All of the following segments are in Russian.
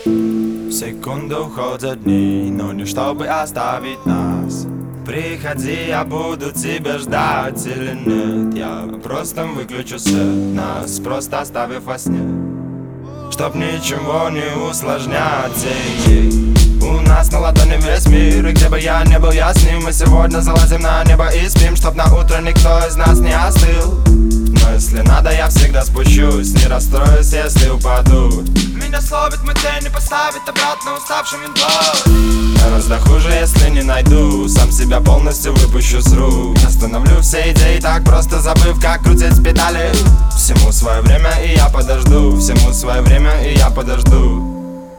В секунду уходят дни, но не чтобы оставить нас. Приходи, я буду тебя ждать или нет. Я просто выключу свет, нас просто оставив во сне, чтоб ничего не усложнять. У нас на ладони весь мир, и где бы я не был, я с ним. Мы сегодня залазим на небо и спим, чтоб на утро никто из нас не остыл. Но если надо, я всегда спущусь, не расстроюсь, если упаду. Меня словит мой тень и поставит обратно уставшим винтом. Гораздо хуже, если не найду, сам себя полностью выпущу с рук. Остановлю все идеи, так просто забыв, как крутить педали. Всему свое время, и я подожду. Всему свое время, и я подожду.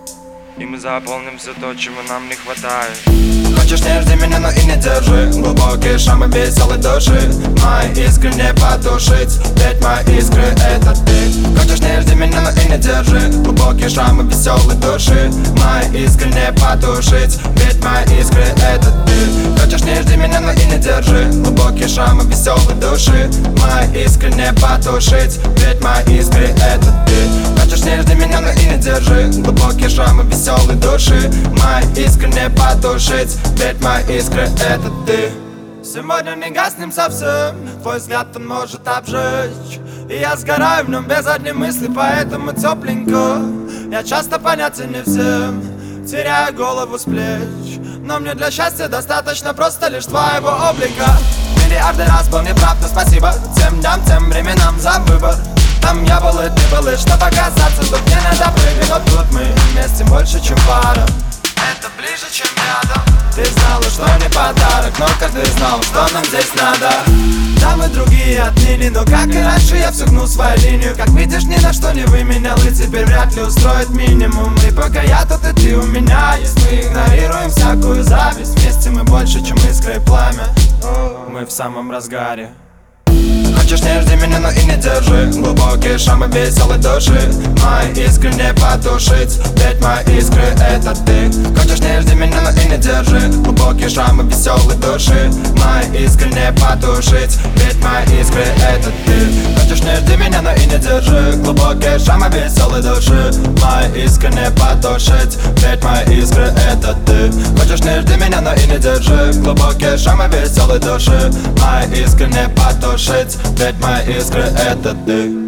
И мы заполним все то, чего нам не хватает. Хочешь, не жди меня, но и не держи глубокие шрамы веселой души. Мои искры не потушить, ведь мои искры это ты. Хочешь, не жди меня, но и не держи глубокие шрамы веселой души. Мои искры не потушить, ведь мои искры это ты. Хочешь, не жди меня, но и не держи глубокие шрамы веселой души. Мои искры не потушить, ведь мои искры это ты. Хочешь, не жди меня, но и не держи глубокие шрамы веселой души. Мои искры не потушить, ведь мои искры это ты. Сегодня не гаснем совсем, твой взгляд он может обжечь. И я сгораю в нем без одной мысли, поэтому тепленько. Я часто понятен не всем, теряю голову с плеч. Но мне для счастья достаточно просто лишь твоего облика. Миллиарды раз был неправ, но спасибо тем дням, тем временам за выбор. Там я был и ты был, и чтобы оказаться тут не надо прыгать. Но тут мы вместе больше, чем пара. Это ближе, чем рядом. Ты знала, что не подарок, но как ты знал, что нам здесь надо? Да, мы другие отныне, но как и раньше я все гну свою линию. Как видишь, ни на что не выменял, и теперь вряд ли устроит минимум. И пока я тут, и ты у меня есть, мы игнорируем всякую зависть. Вместе мы больше, чем искра и пламя. Мы в самом разгаре. Хочешь, не жди меня, но и не держи глубокие шрамы веселой души. Мои искры не потушить, ведь мои искры это ты. Хочешь, не жди меня, но и не держи глубокие шрамы веселой души. Мои искры не потушить, ведь мои искры это ты. Хочешь, не жди меня, но и не держи глубокие шрамы веселой души. Мои искры не потушить, ведь мои искры это ты. Хочешь, не жди меня, но и не держи глубокие шрамы веселой души. Мои искры не потушить, ведь мои искры это ты.